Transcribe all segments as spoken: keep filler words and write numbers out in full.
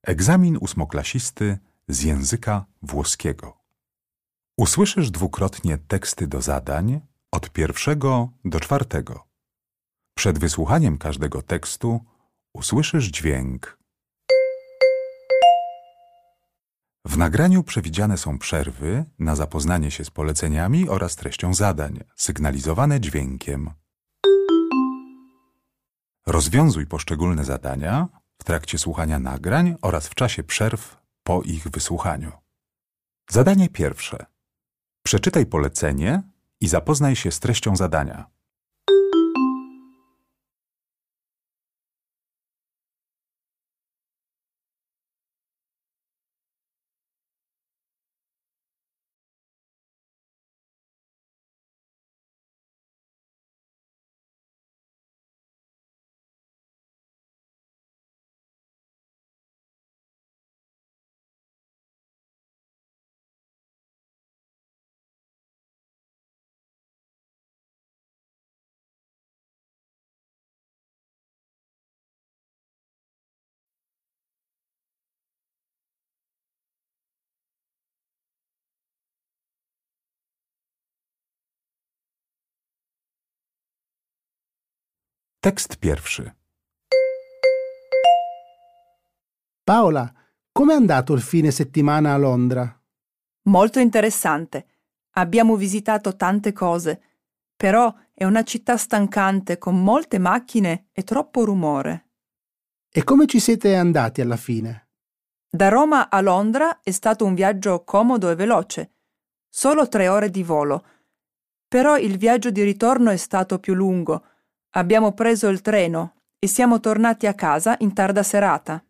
Egzamin ósmoklasisty z języka włoskiego. Usłyszysz dwukrotnie teksty do zadań od pierwszego do czwartego. Przed wysłuchaniem każdego tekstu usłyszysz dźwięk. W nagraniu przewidziane są przerwy na zapoznanie się z poleceniami oraz treścią zadań, sygnalizowane dźwiękiem. Rozwiązuj poszczególne zadania w trakcie słuchania nagrań oraz w czasie przerw po ich wysłuchaniu. Zadanie pierwsze. Przeczytaj polecenie i zapoznaj się z treścią zadania. Tekst pierwszy. Paola, com'è andato il fine settimana a Londra? Molto interessante. Abbiamo visitato tante cose, però è una città stancante con molte macchine e troppo rumore. E come ci siete andati alla fine? Da Roma a Londra è stato un viaggio comodo e veloce, solo tre ore di volo, però il viaggio di ritorno è stato più lungo. Abbiamo preso il treno e siamo tornati a casa in tarda serata.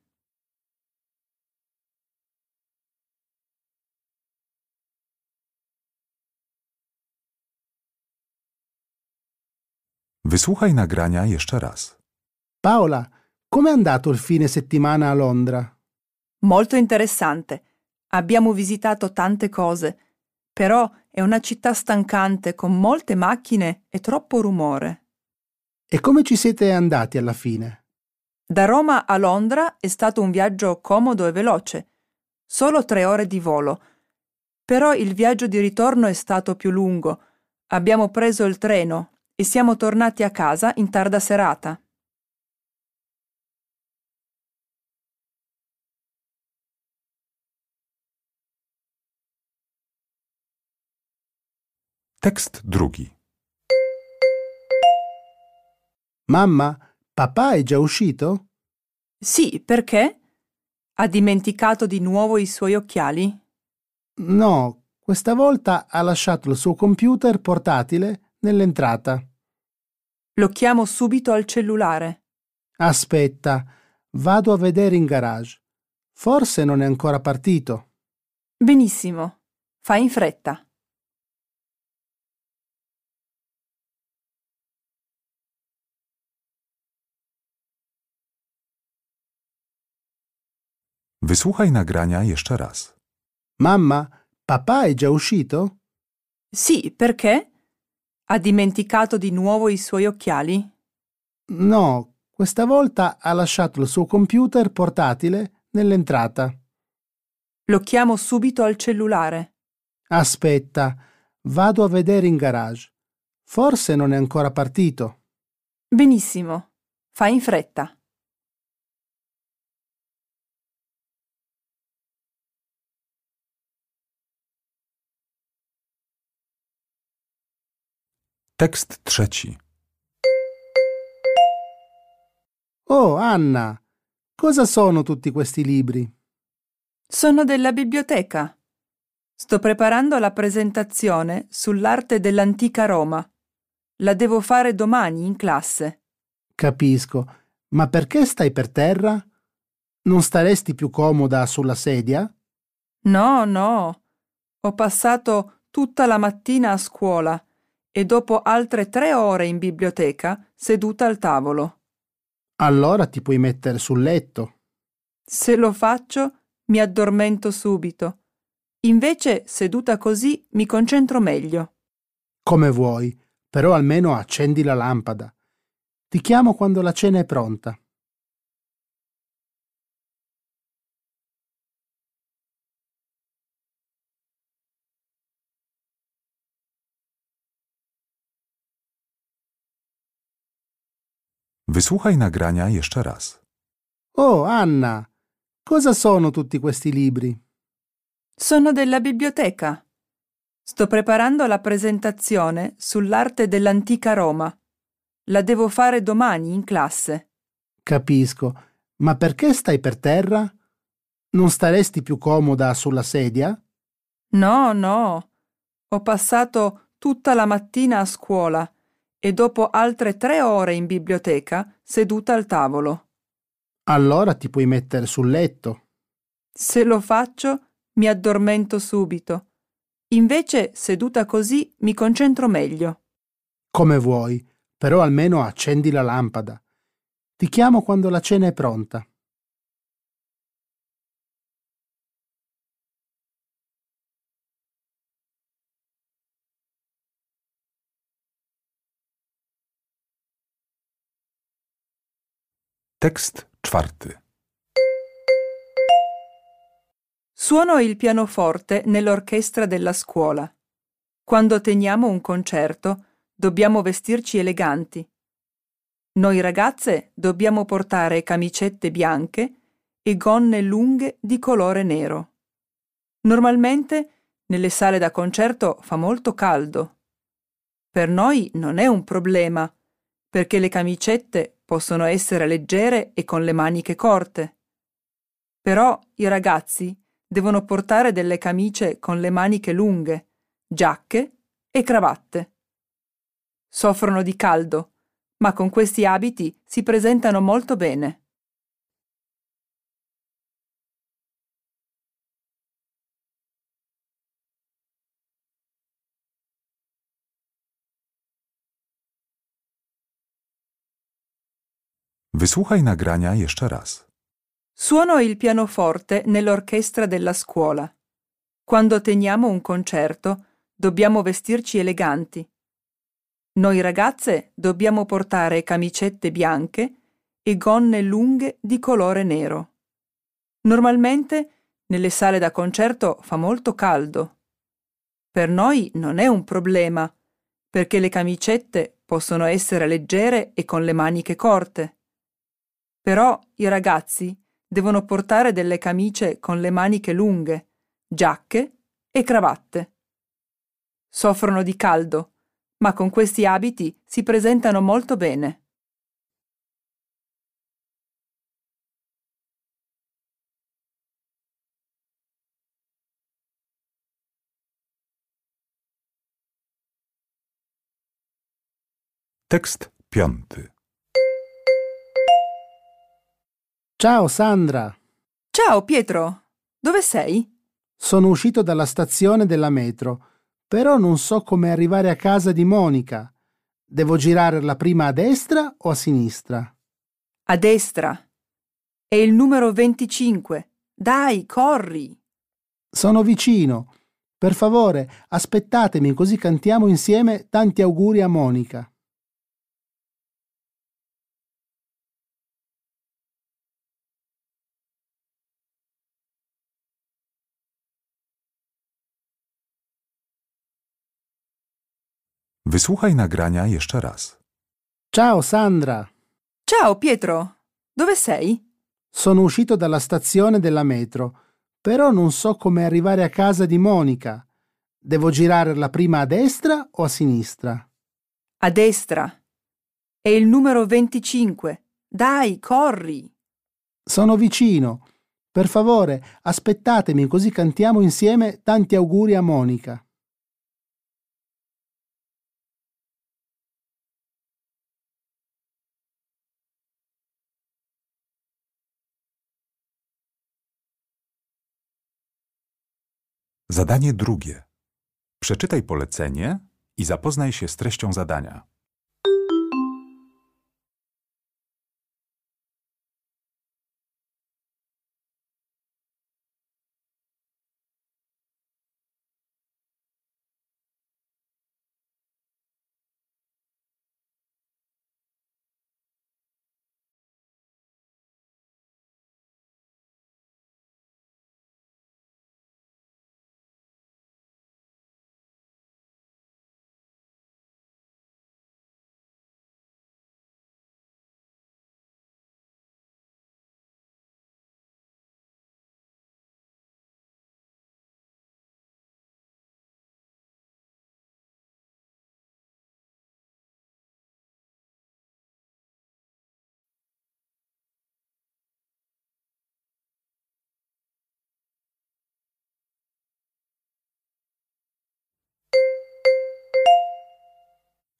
Wysłuchaj nagrania jeszcze raz. Paola, com'è andato il fine settimana a Londra? Molto interessante. Abbiamo visitato tante cose, però è una città stancante con molte macchine e troppo rumore. E come ci siete andati alla fine? Da Roma a Londra è stato un viaggio comodo e veloce, solo tre ore di volo, però il viaggio di ritorno è stato più lungo. Abbiamo preso il treno e siamo tornati a casa in tarda serata. Tekst drugi. Mamma, papà è già uscito? Sì, perché? Ha dimenticato di nuovo i suoi occhiali? No, questa volta ha lasciato il suo computer portatile nell'entrata. Lo chiamo subito al cellulare. Aspetta, vado a vedere in garage. Forse non è ancora partito. Benissimo, fai in fretta. Wysłuchaj nagrania jeszcze raz. Mamma, papà è già uscito? Sì, perché? Ha dimenticato di nuovo i suoi occhiali? No, questa volta ha lasciato il suo computer portatile nell'entrata. Lo chiamo subito al cellulare. Aspetta, vado a vedere in garage. Forse non è ancora partito. Benissimo, fai in fretta. Tekst trzeci. Oh, Anna, cosa sono tutti questi libri? Sono della biblioteca. Sto preparando la presentazione sull'arte dell'antica Roma. La devo fare domani in classe. Capisco, ma perché stai per terra? Non staresti più comoda sulla sedia? No, no. Ho passato tutta la mattina a scuola e dopo altre tre ore in biblioteca seduta al tavolo. Allora ti puoi mettere sul letto. Se lo faccio, mi addormento subito. Invece, seduta così, mi concentro meglio. Come vuoi, però almeno accendi la lampada. Ti chiamo quando la cena è pronta. Wysłuchaj nagrania jeszcze raz. Oh, Anna, cosa sono tutti questi libri? Sono della biblioteca. Sto preparando la presentazione sull'arte dell'antica Roma. La devo fare domani in classe. Capisco, ma perché stai per terra? Non staresti più comoda sulla sedia? No, no. Ho passato tutta la mattina a scuola e dopo altre tre ore in biblioteca seduta al tavolo. Allora ti puoi mettere sul letto. Se lo faccio, mi addormento subito. Invece, seduta così, mi concentro meglio. Come vuoi, però almeno accendi la lampada. Ti chiamo quando la cena è pronta. Tekst czwarty. Suono il pianoforte nell'orchestra della scuola. Quando teniamo un concerto, dobbiamo vestirci eleganti. Noi ragazze dobbiamo portare camicette bianche e gonne lunghe di colore nero. Normalmente nelle sale da concerto fa molto caldo. Per noi non è un problema, perché le camicette possono essere leggere e con le maniche corte. Però i ragazzi devono portare delle camicie con le maniche lunghe, giacche e cravatte. Soffrono di caldo, ma con questi abiti si presentano molto bene. Wysłuchaj nagrania jeszcze raz. Suono il pianoforte nell'orchestra della scuola. Quando teniamo un concerto, dobbiamo vestirci eleganti. Noi ragazze dobbiamo portare camicette bianche e gonne lunghe di colore nero. Normalmente nelle sale da concerto fa molto caldo. Per noi non è un problema, perché le camicette possono essere leggere e con le maniche corte. Però i ragazzi devono portare delle camicie con le maniche lunghe, giacche e cravatte. Soffrono di caldo, ma con questi abiti si presentano molto bene. Tekst piąty. Ciao Sandra, Ciao Pietro, dove sei? sono uscito dalla stazione della metro, però non so come arrivare a casa di Monica. Devo girare la prima a destra o a sinistra? A destra. È il numero venticinque. Dai, corri! Sono vicino. Per favore, aspettatemi così cantiamo insieme tanti auguri a Monica. Wysłuchaj nagrania jeszcze raz. Ciao Sandra, Ciao Pietro, dove sei? sono uscito dalla stazione della metro, però non so come arrivare a casa di Monica. Devo girare la prima a destra o a sinistra? A destra. È il numero venticinque. Dai, corri! Sono vicino. Per favore, aspettatemi così cantiamo insieme tanti auguri a Monica. Zadanie drugie. Przeczytaj polecenie i zapoznaj się z treścią zadania.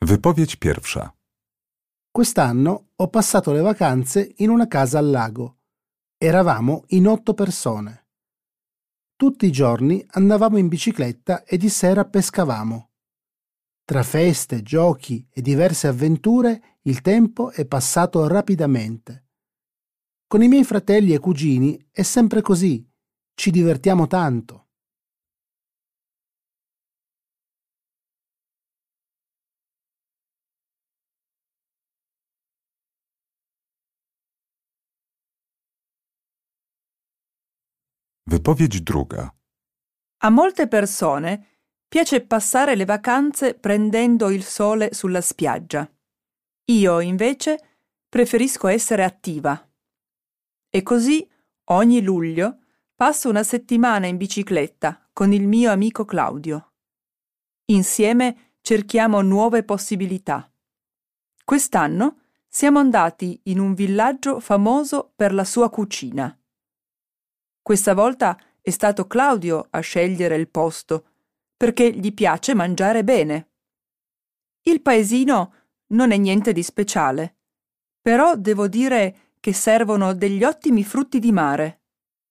Wypowiedź pierwsza. Quest'anno ho passato le vacanze in una casa al lago. Eravamo in otto persone. Tutti i giorni andavamo in bicicletta e di sera pescavamo. Tra feste, giochi e diverse avventure il tempo è passato rapidamente. Con i miei fratelli e cugini è sempre così. Ci divertiamo tanto. Wypowiedź druga. A molte persone piace passare le vacanze prendendo il sole sulla spiaggia. Io, invece, preferisco essere attiva. E così, ogni luglio, passo una settimana in bicicletta con il mio amico Claudio. Insieme cerchiamo nuove possibilità. Quest'anno siamo andati in un villaggio famoso per la sua cucina. Questa volta è stato Claudio a scegliere il posto, perché gli piace mangiare bene. Il paesino non è niente di speciale, però devo dire che servono degli ottimi frutti di mare.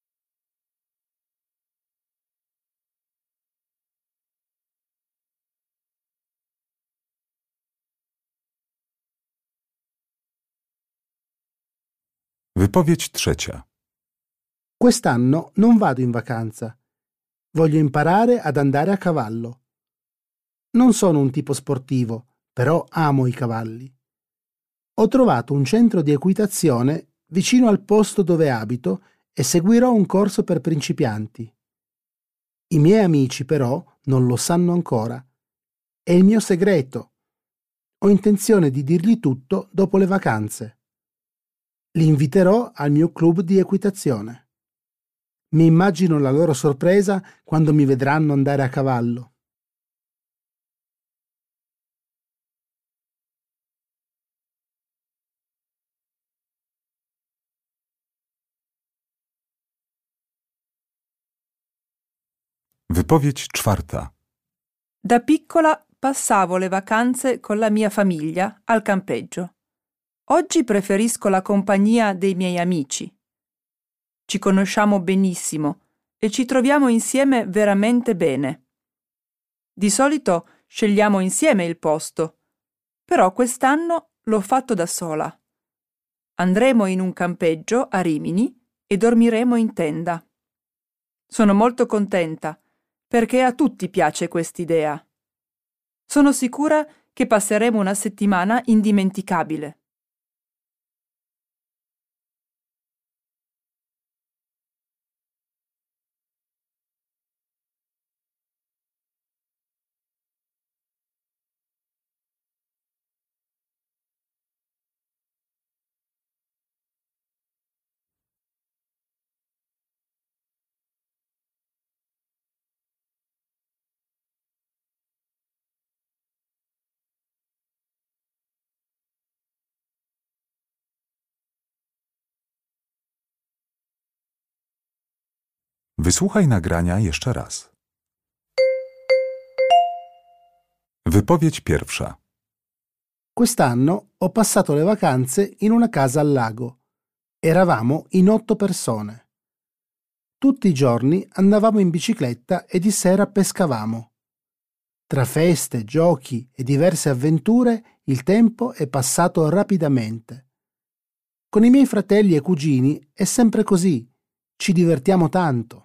Wypowiedź trzecia. Quest'anno non vado in vacanza. Voglio imparare ad andare a cavallo. Non sono un tipo sportivo, però amo i cavalli. Ho trovato un centro di equitazione vicino al posto dove abito e seguirò un corso per principianti. I miei amici, però, non lo sanno ancora. È il mio segreto. Ho intenzione di dirgli tutto dopo le vacanze. Li inviterò al mio club di equitazione. Mi immagino la loro sorpresa quando mi vedranno andare a cavallo. Wypowiedź czwarta. Da piccola passavo le vacanze con la mia famiglia al campeggio. Oggi preferisco la compagnia dei miei amici. Ci conosciamo benissimo e ci troviamo insieme veramente bene. Di solito scegliamo insieme il posto, però quest'anno l'ho fatto da sola. Andremo in un campeggio a Rimini e dormiremo in tenda. Sono molto contenta perché a tutti piace quest'idea. Sono sicura che passeremo una settimana indimenticabile. Wysłuchaj nagrania jeszcze raz. Wypowiedź pierwsza. Quest'anno ho passato le vacanze in una casa al lago. Eravamo in otto persone. Tutti i giorni andavamo in bicicletta e di sera pescavamo. Tra feste, giochi e diverse avventure il tempo è passato rapidamente. Con i miei fratelli e cugini è sempre così. Ci divertiamo tanto.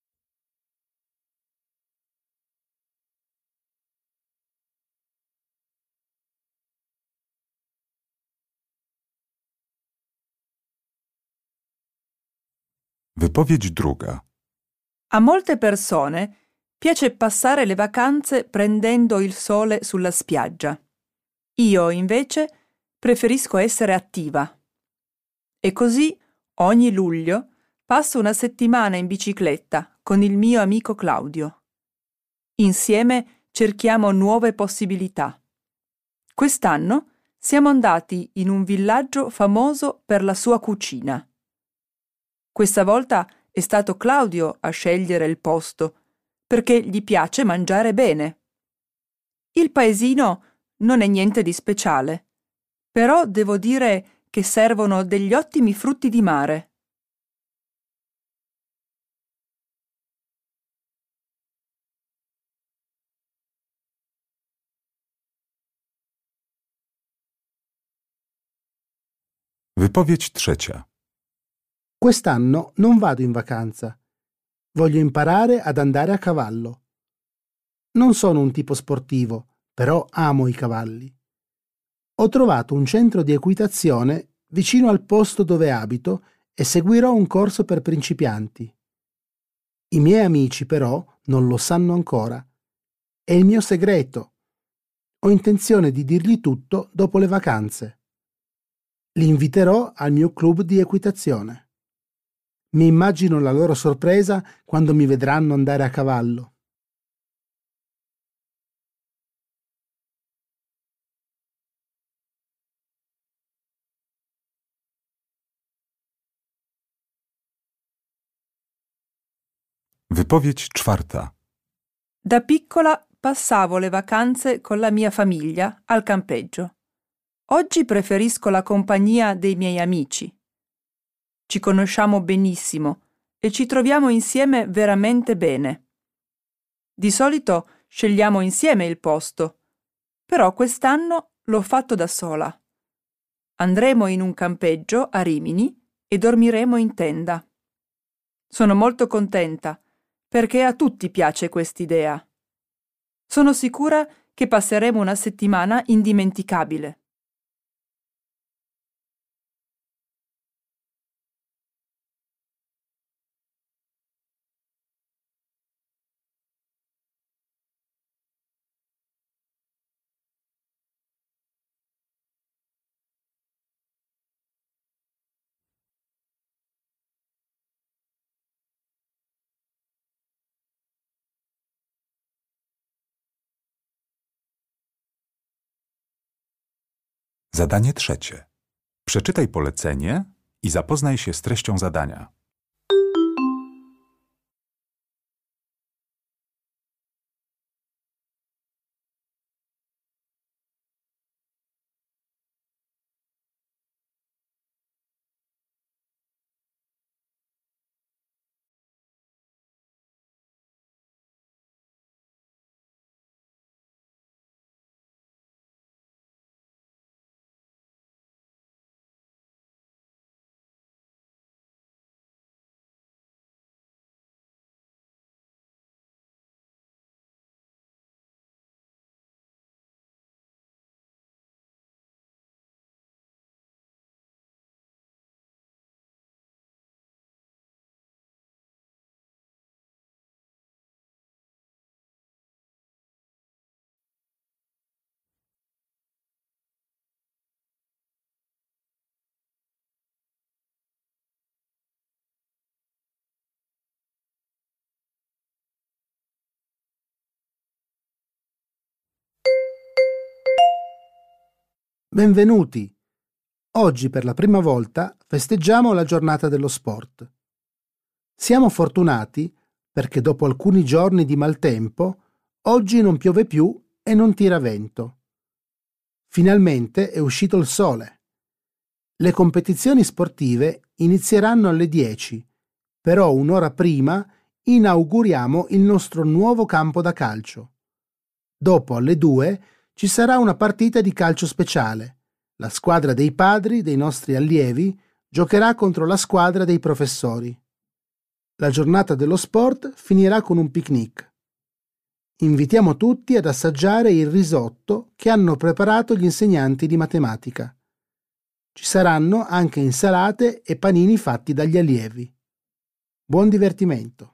Wypowiedź druga. A molte persone piace passare le vacanze prendendo il sole sulla spiaggia. Io, invece, preferisco essere attiva. E così, ogni luglio, passo una settimana in bicicletta con il mio amico Claudio. Insieme cerchiamo nuove possibilità. Quest'anno siamo andati in un villaggio famoso per la sua cucina. Questa volta è stato Claudio a scegliere il posto, perché gli piace mangiare bene. Il paesino non è niente di speciale, però devo dire che servono degli ottimi frutti di mare. Wypowiedź trzecia. Quest'anno non vado in vacanza. Voglio imparare ad andare a cavallo. Non sono un tipo sportivo, però amo i cavalli. Ho trovato un centro di equitazione vicino al posto dove abito e seguirò un corso per principianti. I miei amici però non lo sanno ancora. È il mio segreto. Ho intenzione di dirgli tutto dopo le vacanze. Li inviterò al mio club di equitazione. Mi immagino la loro sorpresa quando mi vedranno andare a cavallo. Wypowiedź czwarta. Da piccola passavo le vacanze con la mia famiglia al campeggio. Oggi preferisco la compagnia dei miei amici. Ci conosciamo benissimo e ci troviamo insieme veramente bene. Di solito scegliamo insieme il posto, però quest'anno l'ho fatto da sola. Andremo in un campeggio a Rimini e dormiremo in tenda. Sono molto contenta perché a tutti piace quest'idea. Sono sicura che passeremo una settimana indimenticabile. Zadanie trzecie. Przeczytaj polecenie i zapoznaj się z treścią zadania. Benvenuti! Oggi per la prima volta festeggiamo la giornata dello sport. Siamo fortunati perché dopo alcuni giorni di maltempo, oggi non piove più e non tira vento. Finalmente è uscito il sole. Le competizioni sportive inizieranno alle dieci, però un'ora prima inauguriamo il nostro nuovo campo da calcio. Dopo alle due ci sarà una partita di calcio speciale. La squadra dei padri dei nostri allievi giocherà contro la squadra dei professori. La giornata dello sport finirà con un picnic. Invitiamo tutti ad assaggiare il risotto che hanno preparato gli insegnanti di matematica. Ci saranno anche insalate e panini fatti dagli allievi. Buon divertimento!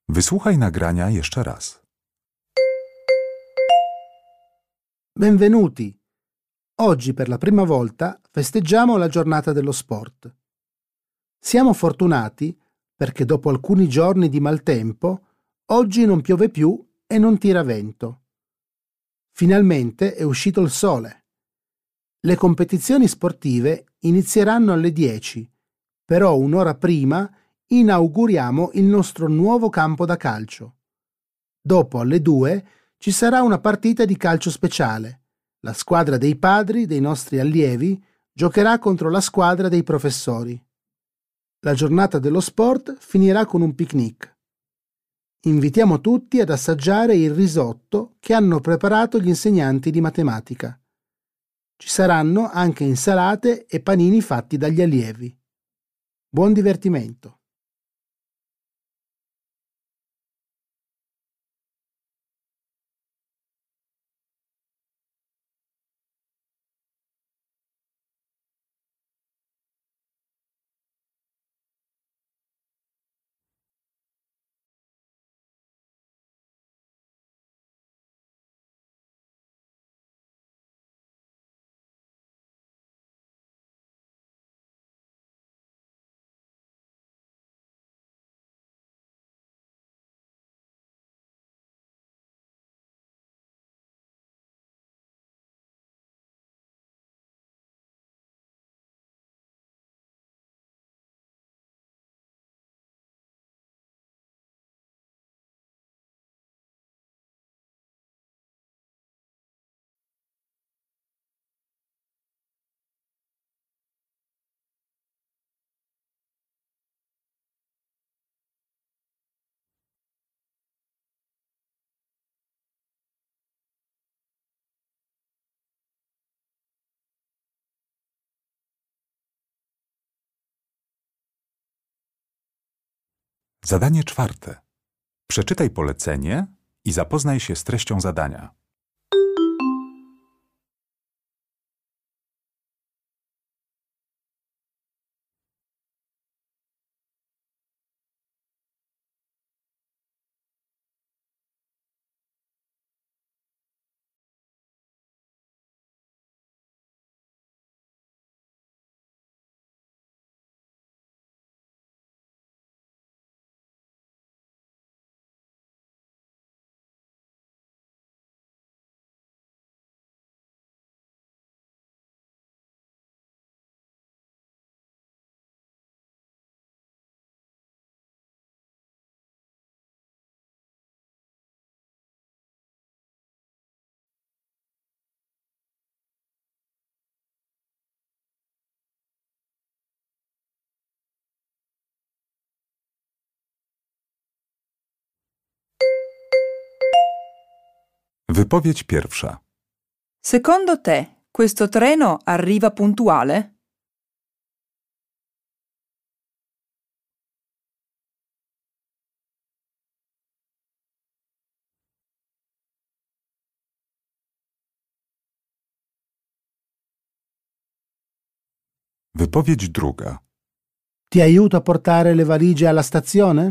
Wysłuchaj nagrania jeszcze raz. Benvenuti! Oggi per la prima volta festeggiamo la giornata dello sport. Siamo fortunati perché dopo alcuni giorni di maltempo, oggi non piove più e non tira vento. Finalmente è uscito il sole. Le competizioni sportive inizieranno alle dieci, però un'ora prima inauguriamo il nostro nuovo campo da calcio. Dopo alle due ci sarà una partita di calcio speciale. La squadra dei padri dei nostri allievi giocherà contro la squadra dei professori. La giornata dello sport finirà con un picnic. Invitiamo tutti ad assaggiare il risotto che hanno preparato gli insegnanti di matematica. Ci saranno anche insalate e panini fatti dagli allievi. Buon divertimento! Zadanie czwarte. Przeczytaj polecenie i zapoznaj się z treścią zadania. Wypowiedź pierwsza. Secondo te, questo treno arriva puntuale? Wypowiedź druga. Ti aiuto a portare le valigie alla stazione?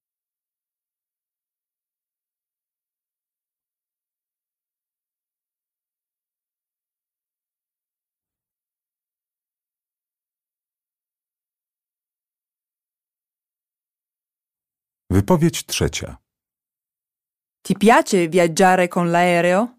Wypowiedź trzecia. Ti piace viaggiare con l'aereo?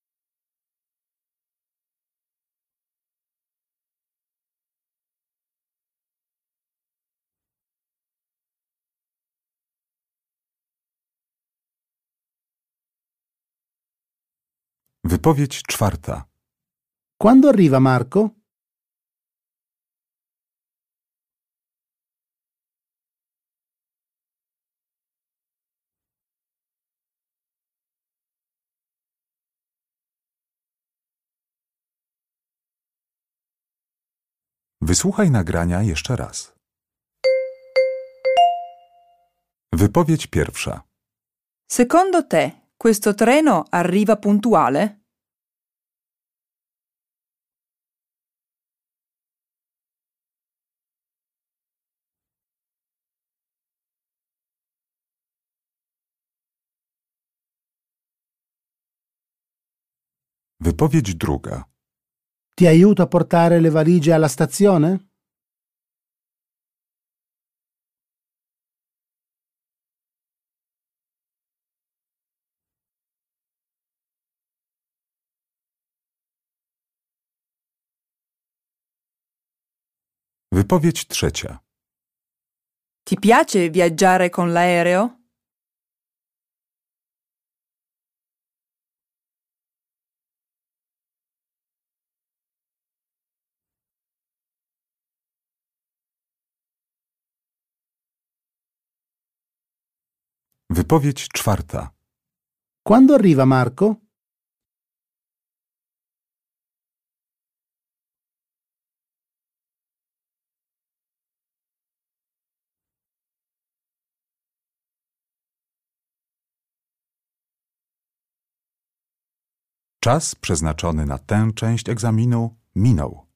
Wypowiedź czwarta. Quando arriva Marco? Wysłuchaj nagrania jeszcze raz. Wypowiedź pierwsza. Secondo te, questo treno arriva puntuale? Wypowiedź druga. Ti aiuto a portare le valigie alla stazione? Wypowiedź trzecia. Ti piace viaggiare con l'aereo? Wypowiedź czwarta. Quando arriva Marco? Czas przeznaczony na tę część egzaminu minął.